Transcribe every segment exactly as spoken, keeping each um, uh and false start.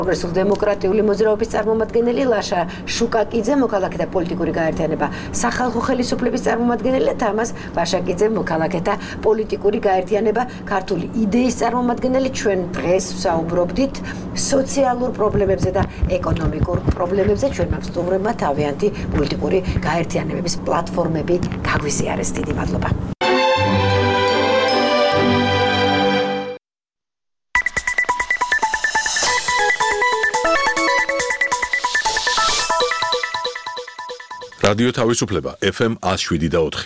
პროგრესულ დემოკრატიული მოძრაობის წარმომადგენელი ლაშა შუკაკიძე, მოქალაქეთა პოლიტიკური გაერთიანება სახალხო ხელისუფლების წარმომადგენელი და თამას ვაშაკიძე, მოქალაქეთა პოლიტიკური გაერთიანება ქართული იდეის წარმომადგენელი. ჩვენ დღეს ვსაუბრობდით სოციალურ პრობლემებზე და ეკონომიკურ პრობლემებზე. ჩვენმა სტუმრებმა თავიანთი პოლიტიკური გაერთიანებების პლატფორმები გაგვიზიარეს. დიდი მადლობა. რადიო თავისუფლება ეფ ემ ათს შვიდი და ოთხი.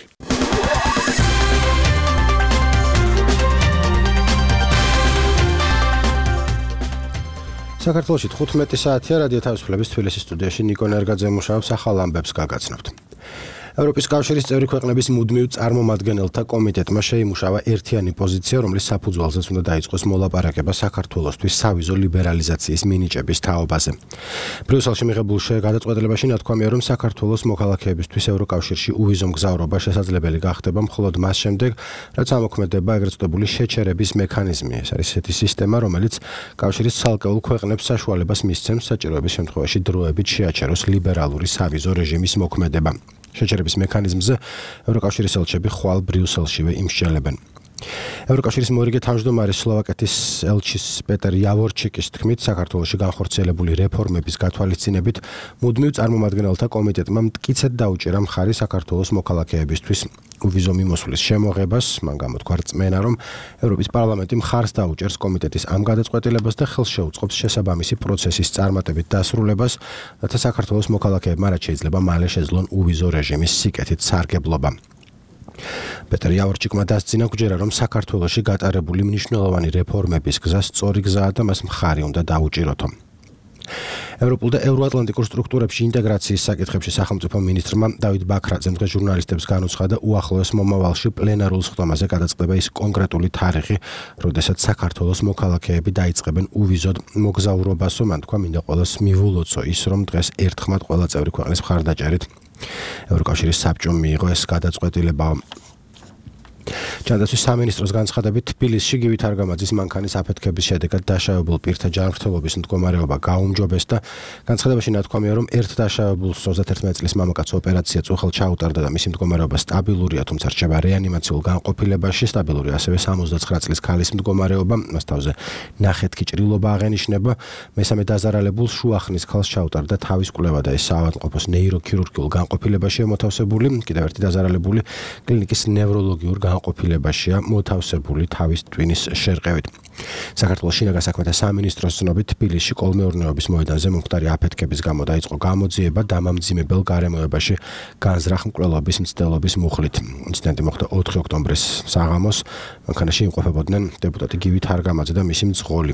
საქართველოში თხუთმეტი საათია რადიო თავისუფლების თბილისის სტუდიაში ნიკო ნერგაძე მუშაობს, ახალ ამბებს გაგაცნობთ. ევროპის კავშირის წევრი ქვეყნების მუდმივ წარმომადგენელთა კომიტეტმა შეიმუშავა ერთიანი პოზიცია, რომლის საფუძველზეც უნდა დაიწყოს მოლაპარაკება საქართველოსთვის სავიზო ლიბერალიზაციის მინიჭების თაობაზე. ბრიუსელში მიღებულ გადაწყვეტილებაში ნათქვამია, რომ საქართველოს მოქალაქეებისთვის ევროკავშირში უვიზო მგზავრობა შესაძლებელი გახდება მხოლოდ მას შემდეგ, რაც ამოქმედება ეგრეთ წოდებული შეჩერების მექანიზმი. ეს არის ესეთი სისტემა, რომელიც კავშირის ცალკეულ ქვეყნებს საშუალებას მისცემს საჭიროების შემთხვევაში დროებით შეაჩეროს ლიბერალური სავიზო რეჟიმის მოქმედება. შეჩერების მექანიზმზე ევროკავშირის ელჩები ხვალ ბრიუსელშივე იმსჯელებენ. ევროკავშირის მორიგე თავმჯდომარის სლოვაკეთის ელჩის პეტერ იავორჩიკის თქმით, საქართველოში განხორციელებული რეფორმების გათვალისწინებით მუდმივ წარმომადგენელთა კომიტეტმა მტკიცედ დაუჭირა მხარი საქართველოს მოქალაქეებისთვის უვიზო მიმოსვლის შემოღებას. მან გამოთქვა რწმენა, რომ ევროპის პარლამენტი მხარს დაუჭერს კომიტეტის ამ გადაწყვეტილებას და ხელს შეუწყობს შესაბამისი პროცესის წარმატებით დასრულებას, რათა საქართველოს მოქალაქეებმა რაც შეიძლება მალე შეძლონ უვიზო რეჟიმის სიკეთით სარგებლობა. პეტერ იავორჩიკმა დასძინა გვჯერა, რომ საქართველოში გატარებული მნიშვნელოვანი რეფორმების გზა სწორი გზაა და მას მხარი უნდა დაუჭიროთო. ევროპულ და ევროატლანტიკურ სტრუქტურებში ინტეგრაციის საკითხებში სახელმწიფო მინისტრმა დავით ბაქრაძემ დღეს ჟურნალისტებს განუცხადა, უახლოეს მომავალში პლენარულ სხდომაზე გადაწყდება ის კონკრეტული თარიღი, როდესაც საქართველოს მოქალაქეები დაიწყებენ უვიზოდ მოგზაურობასო. მან თქვა, მინდა ყველას მივულოცო ის, რომ დღეს ერთხმად ყველა წევრი ქვეყნის მხარდაჭერით ევროკავშირის საბჭომ მიიღო ეს გადაწყვეტილება. ჯანდაცვის სამინისტროს განცხადებით, თბილისში გივით არგამაძის მანქანის აფეთქების შედეგად დაშავებულ პირთა ჯანმრთელობის მდგომარეობა გაუმჯობეს და განცხადებაში ნათქვამია, რომ ერთ დაშავებულს ოცდაერთი წლის მამაკაცს ოპერაცია წუხელ ჩაუტარდა და მისი მდგომარეობა სტაბილურია, თუმცა რჩება რეანიმაციულ განყოფილებაში. სტაბილური ასევე სამოცდაცხრა წლის ქალის მდგომარეობა, მას თავზე ნახეთქი ჭრილობა აღენიშნება. მესამე დაზარალებულს შუახნის ქალს ჩაუტარდა თავის კვლევა და ეს საავადმყოფოს ნეიროქირურგიულ განყოფილებაშია მოთავსებული. კიდევ ერთი დაზარალებული კლინიკის ნევროლოგიურ განყოფილებაშია მოთავსებული თავის ტვინის შერყევით. საქართველოს შინაგან საქმეთა სამინისტროს ცნობით, თბილისში კოლმეურნეობის მოედანზე მომხდარი აფეთქების გამო დაიწყო გამოძიება დამამძიმებელ გარემოებაში განზრახ მკვლელობის მცდელობის მუხლით. ინციდენტი მოხდა ოთხი ოქტომბრის საღამოს. მანქანაში იმყოფებოდნენ დეპუტატი გივით არგამაძე და მისი მძღოლი.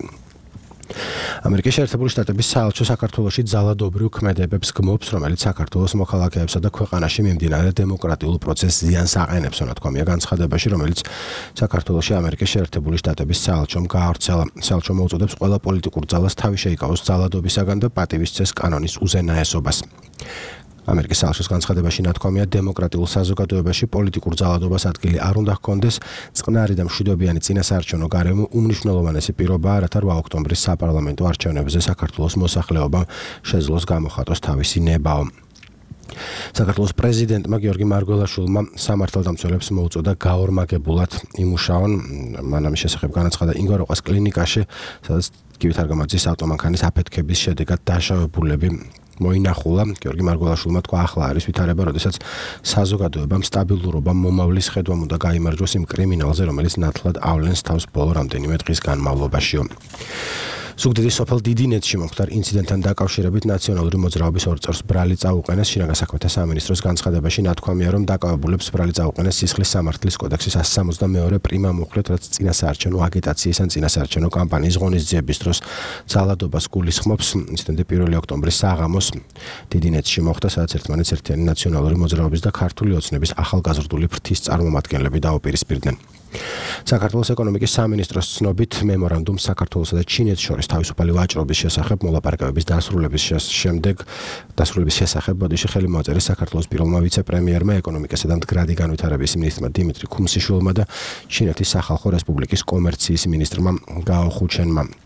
ამერიკის შეერთებული შტატების საელჩო საქართველოში ძალადობრივ ქმედებებს გმობს, რომელიც საქართველოს მოქალაქეებსა და ქვეყანაში მიმდინარე დემოკრატიულ პროცესს ზიანს აყენებს, ნათქვამია განცხადებაში, რომელიც საქართველოში ამერიკის შეერთებული შტატების საელჩომ გაავრცელა. საელჩომ მოუწოდებს ყველა პოლიტიკურ ძალას თავი შეიკავოს ძალადობისაგან და პატივისცეს კანონის უზენაესობას. ამერიკის საელჩოს განცხადებაში ნათქვამია, დემოკრატიულ საზოგადოებაში პოლიტიკურ ძალადობას ადგილი არ უნდა ჰქონდეს. წყნარი და მშვიდობიანი წინასაარჩევნო გარემო უმნიშვნელოვანესი პირობაა, რათა რვა ოქტომბრის საპარლამენტო არჩევნებზე საქართველოს მოსახლეობამ შეძლოს გამოხატოს თავისი ნებაო. საქართველოს პრეზიდენტმა გიორგი მარგველაშვილმა სამართალდამცველებს მოუწოდა გაორმაგებულად იმუშაონ. მან ამის შესახებ განაცხადა ინგოროყას კლინიკაში, სადაც გივით არგამაძის ავტომანქანის აფეთქების შედეგად დაშავებულები მოინახულა. გიორგი მარგველაშვილმა თქვა, ახლა არის ვითარება, როდესაც საზოგადოებამ სტაბილურობა მომავლის ხედვამ უნდა გაიმარჯვოს იმ კრიმინალზე, რომელიც ნათლად ავლენს თავს ბოლო რამდენიმე დღის განმავლობაშიო. ზუგდიდის სოფელ დიდინეთში მომხდარ ინციდენტთან დაკავშირებით ნაციონალური მოძრაობის ორ წევრს ბრალი წაუყენეს. შინაგან საქმეთა სამინისტროს განცხადებაში ნათქვამია, რომ დაკავებულებს ბრალი წაუყენეს სისხლის სამართლის კოდექსის ასი სამოცდამეორე პრიმა მუხლით, რაც წინასაარჩევნო აგიტაციის ან წინასაარჩევნო კამპანიის ღონისძიების დროს ძალადობას გულისხმობს. ინციდენტი პირველი ოქტომბრის საღამოს დიდინეთში მოხდა, სადაც ერთმანეთს ერთიანი ნაციონალური მოძრაობის და ქართული ოცნების ახალგაზრდული ფრთის წარმომადგენლები დაუპირისპირდნენ. საქართველოს ეკონომიკის სამინისტროს ცნობით, მემორანდუმს საქართველოსა და ჩინეთს შორის თავისუფალი ვაჭრობის შესახებ მოლაპარაკებების დასრულების შემდეგ დასრულების შესახებ ბოდიში ხელი მოაწერეს საქართველოს პირველმა ვიცე-პრემიერმა, ეკონომიკასა და მდგრადი განვითარების მინისტრმა დიმიტრი ქუმსიშვილმა და ჩინეთის სახალხო რესპუბლიკის კომერციის მინისტრმა გაო ხუჩენმა.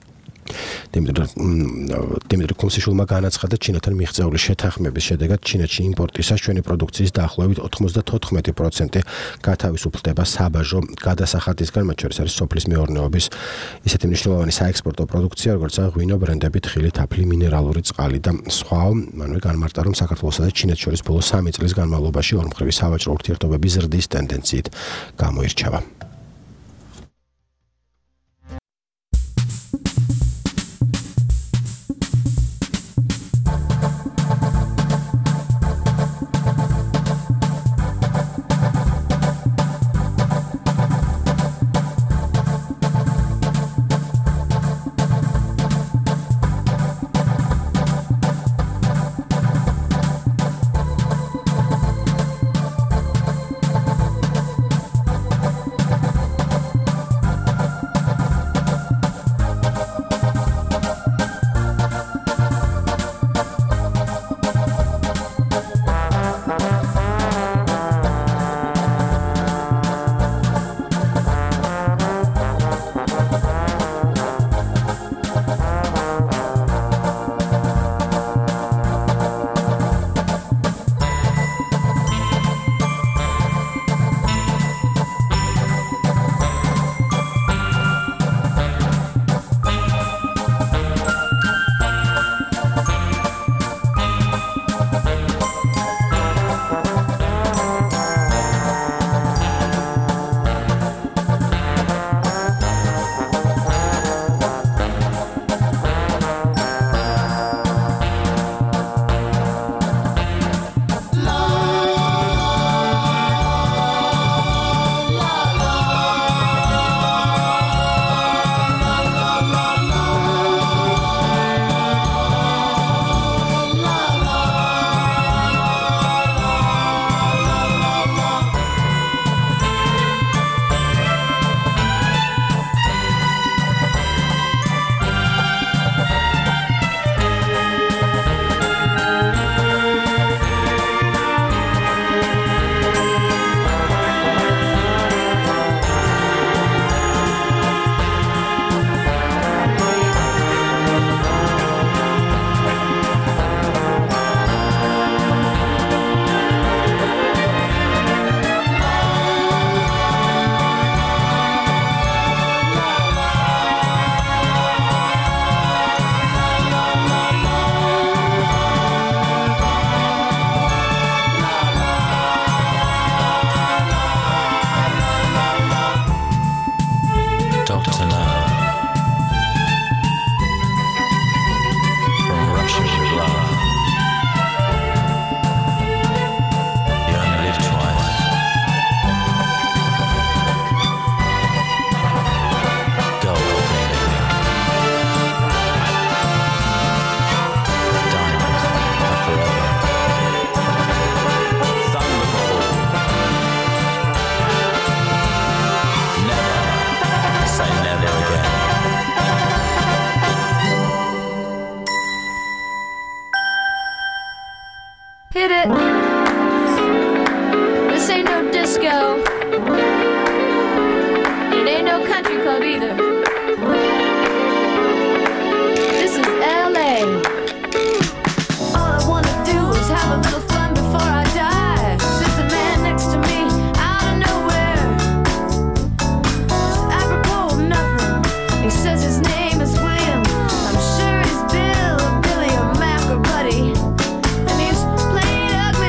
დიმიტრი ქუმსიშვილმა განაცხადა, ჩინეთთან მიღწეული შეთანხმების შედეგად ჩინეთში იმპორტისას ჩვენი პროდუქციის დაახლოებით ოცდაოთხ პროცენტი გათავისუფლდება საბაჟო გადასახადისგან, მათ შორის არის სოფლის მეურნეობის ისეთი მნიშვნელოვანი საექსპორტო პროდუქცია, როგორც ღვინო, ბრენდები, თხილი, თაფლი, მინერალური წყალი და სხვა. მანვე განმარტა, რომ საქართველოსა და ჩინეთს შორის ბოლო სამი წლის განმავლობაში ორმხრივი სავაჭრო ურთიერთობების ზრდის ტენდენციით გამოირჩევა. Hit it. This ain't no disco. It ain't no country club either. This is L A. All I wanna do is have a little fun before I die. Sits a man next to me out of nowhere. It's apropos of nothing. He says his name is William. I'm sure he's Bill, or Billy, or Mac, or Buddy. And he's playing ugly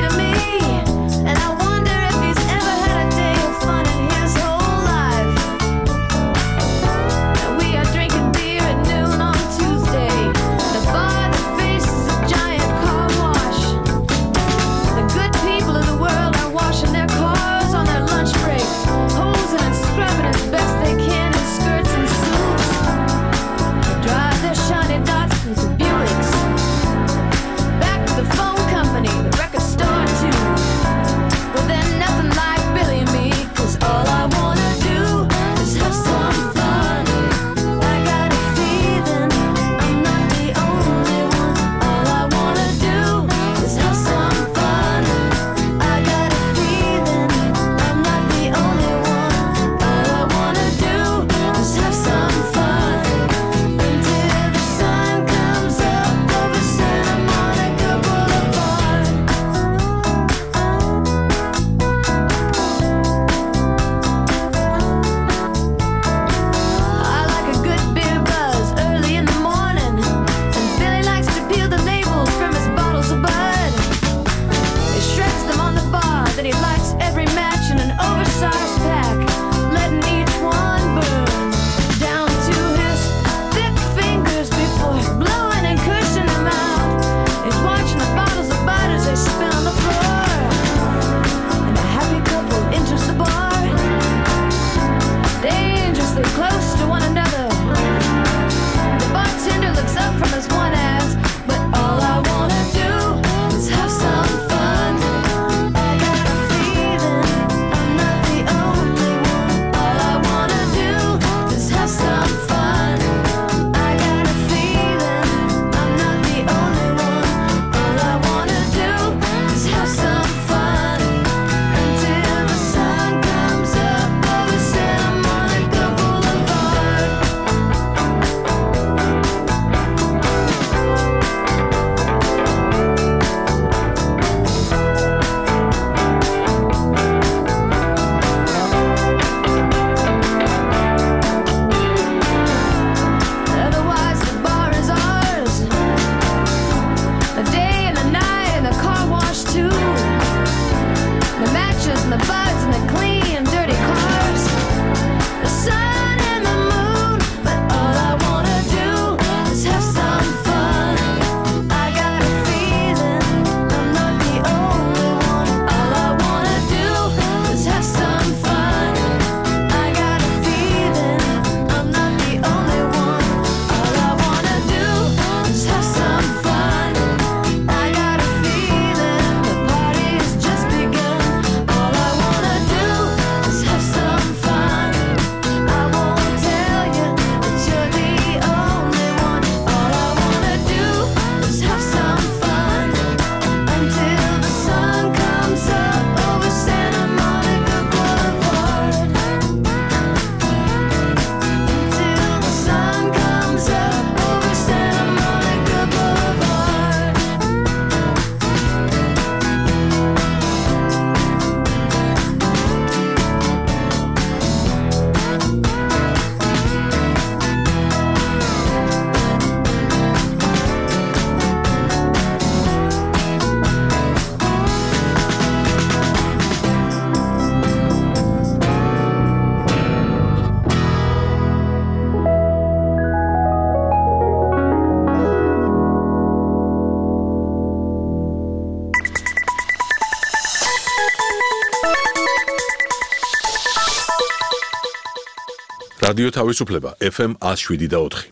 რადიო თავისუფლება F M one oh seven და four.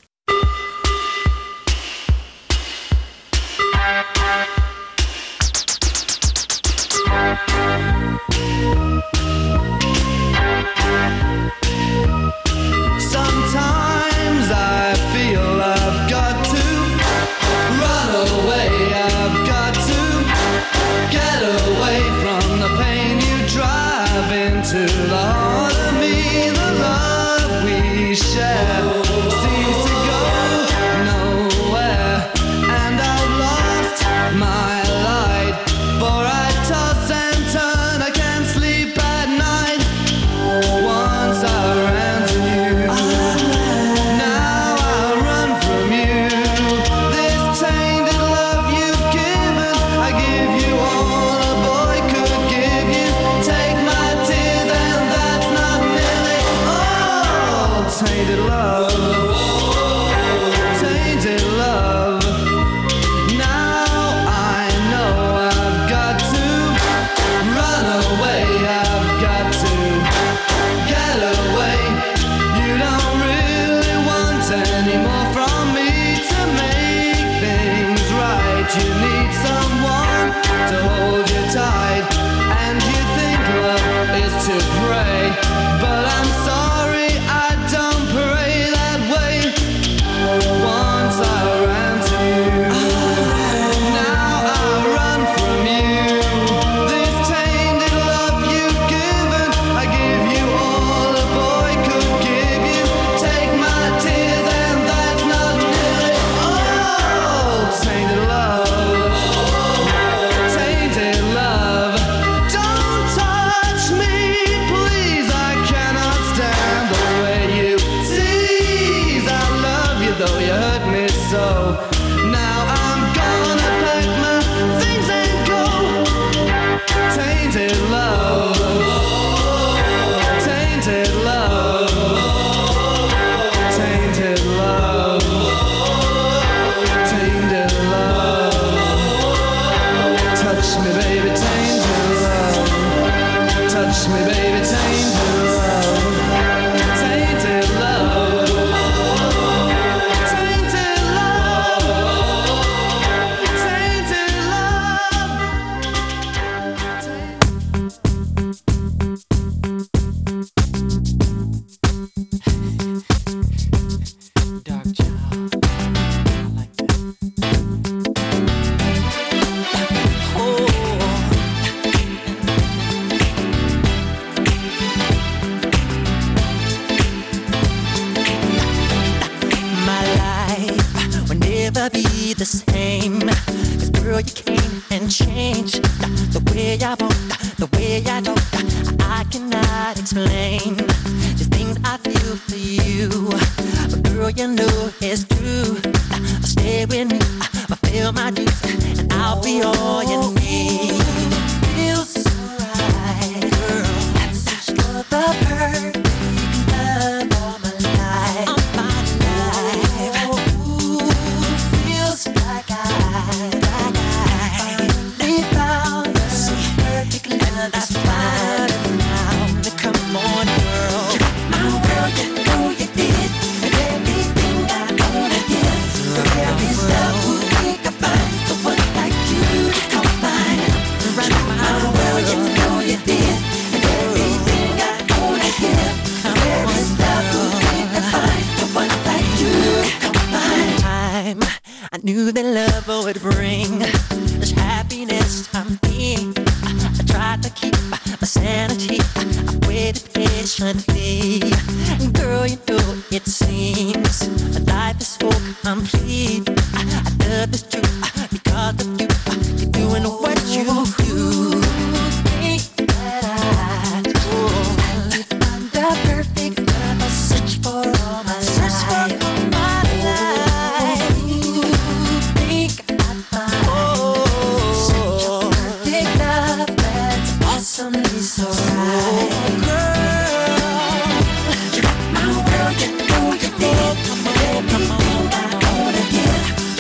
Sometimes I feel I've got to run away, I've got to get away from the pain you drive into the heart of me. The love we share seems to go nowhere, and I've lost my light, for I toss and turn, I can't sleep at night. Once I ran to you, now I run from you. This tainted love you've given, I give you all a boy could give you. Take my tears and that's not nearly all. Tainted love, tainted love. Now I know I've got to run away, I've got to get away. You don't really want any more from me to make things right. You need someone to hold you tight, and you think love is to pray, but I'm sorry, I don't pray that way. Once I ran to you, now I run from you. This tainted love you've given, I give you all a boy could give you. Take my tears and that's not nearly all. Tainted love, tainted love. Don't touch me, please, I cannot stand the way you tease. I love you though you hurt me so. Now I'm gonna pack my things and go. Tainted love, tainted love, tainted love, tainted love. Touch me, baby, tainted love. Touch me, baby, tainted love. Tainted love, tainted love, tainted love. Dark child, I like that. Oh. My life will never be the same, 'cause girl you came and changed the way I want, the way I don't. I cannot explain the things I feel for you, but girl you know it's true. Stay with me, fulfill my dues, and I'll be all you need. Feels so right, girl. Let's search for the perfect love all my life. All my life. Ooh, feels like I, like I finally found the perfect love. That's fine now. Come on, girl. You got my world, you know you did, and everything I wanna give. There is love who we can find, the one like you to come find. You got my world, you know you did, and everything I wanna give. There is love who we can find, the one like you to come find. Time I knew that love would bring this happiness I'm being. I tried to keep my sanity, I waited patiently. Girl, you know it seems my life is so complete. I, I love this truth because of you. You're doing what you do. Think that I do. I find the perfect love. I search for all my life. Search for all my life. Think I find such a perfect love that's awesomely so right. Girl, you got my world, you know you did. Everything I wanna give.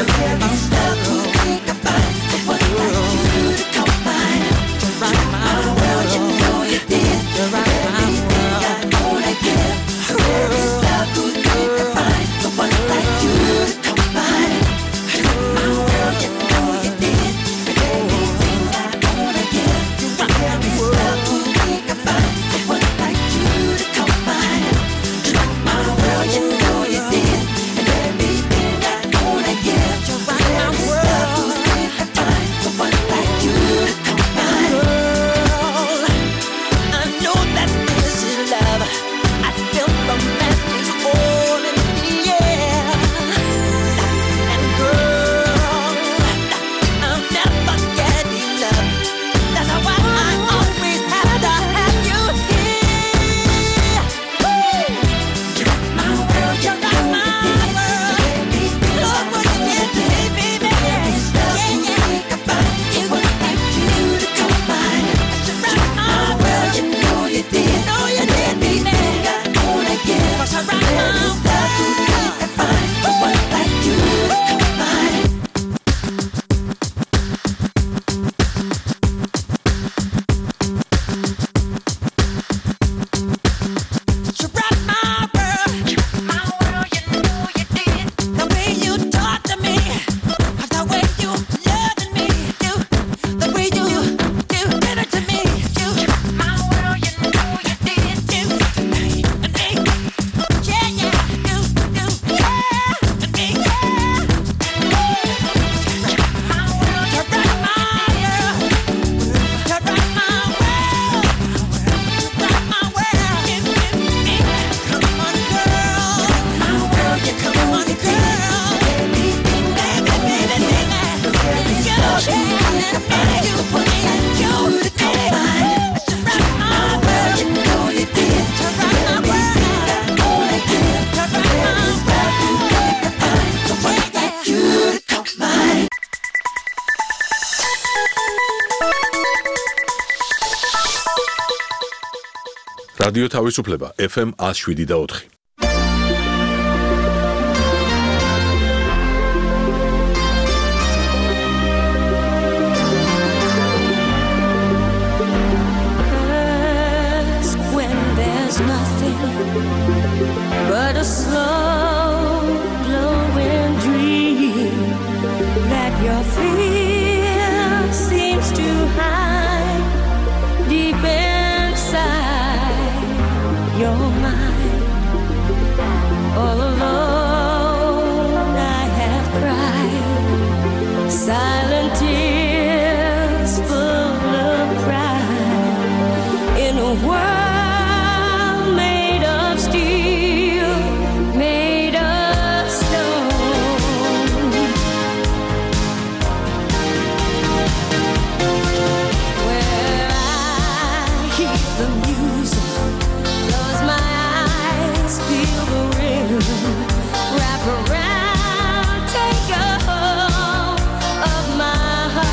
რადიო თავისუფლება ეფ ემ one oh seven და four. Nothing but a slow glowing dream that your fear seems to hide deep inside your mind. All alone I have cried silent tears full of pride in a world Wrap around, take a hold of my heart.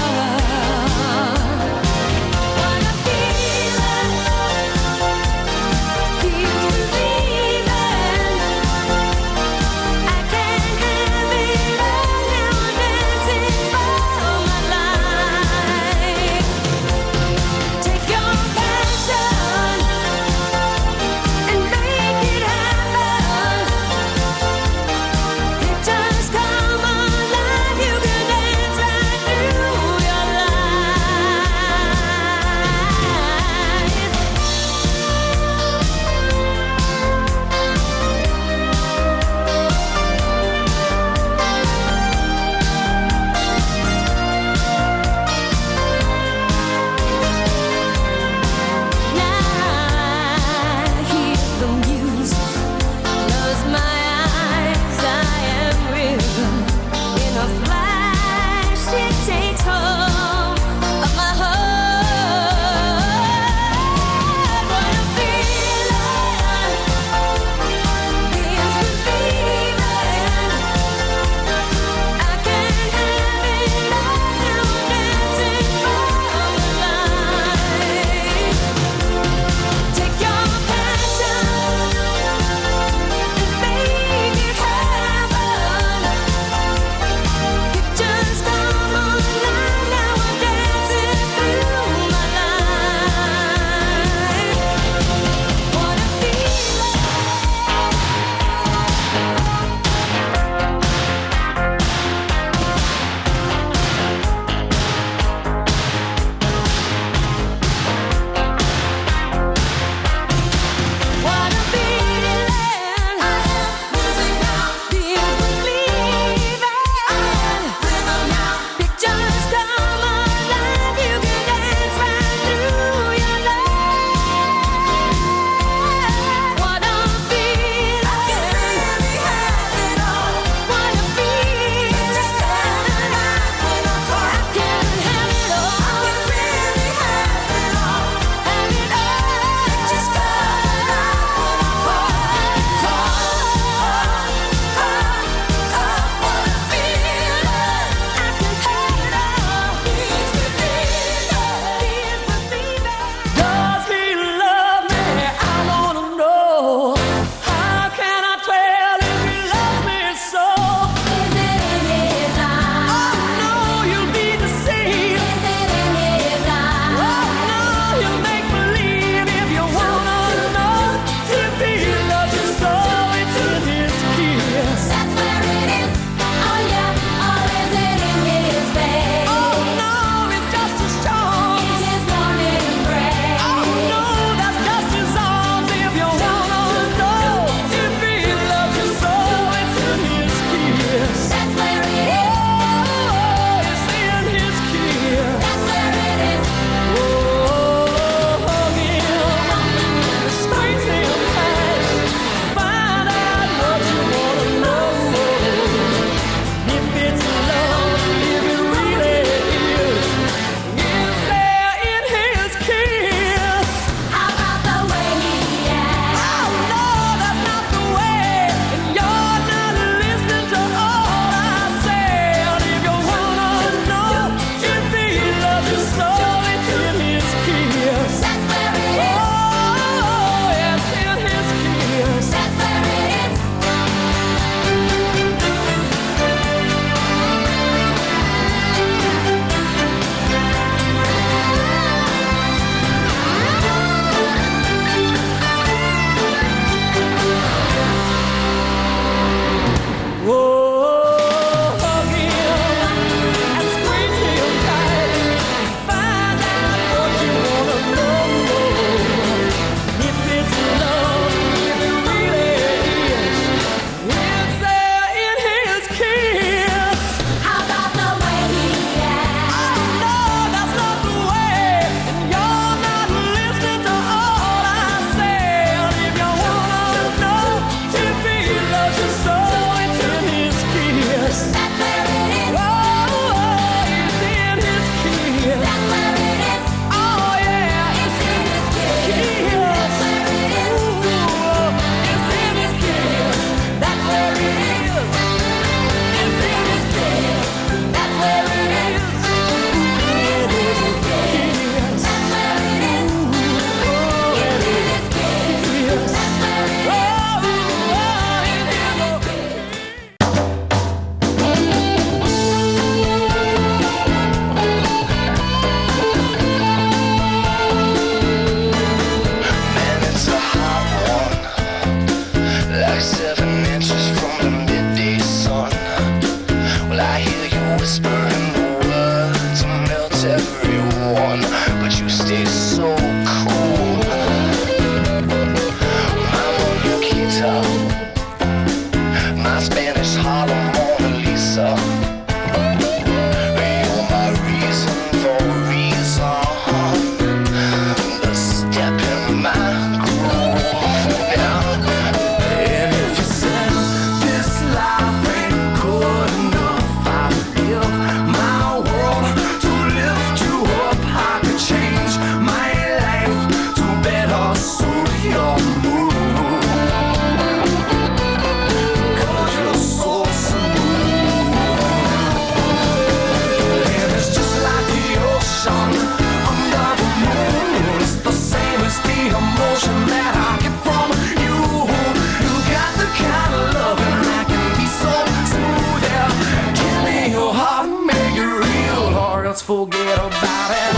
else forget about it.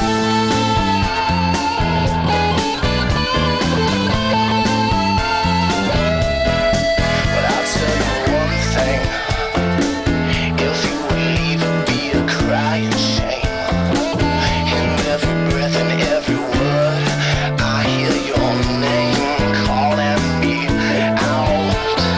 But I'll tell you one thing, if you would leave, it'd be a crying shame. In every breath and every word, I hear your name calling me out.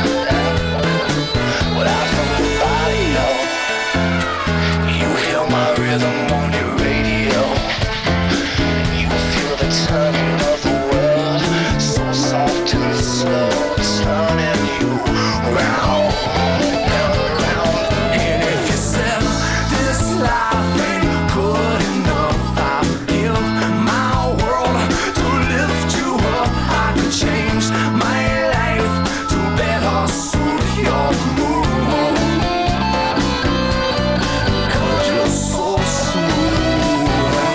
Without from the radio, you hear my rhythm on your radio, and you feel the turning of the world, so soft and slow, turning you round and round. And if you said this life ain't good enough, I'll give my world to lift you up. I could change my life to better suit your mood, 'cause you're so smooth.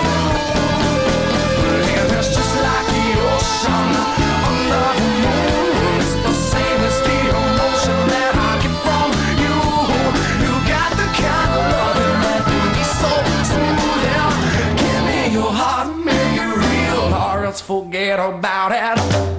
And it's just like the ocean under the moon. It's the same as the emotion that I get from you. You got the kind of loving that can be so smooth. Yeah. Give me your heart, make it real, or else forget about it.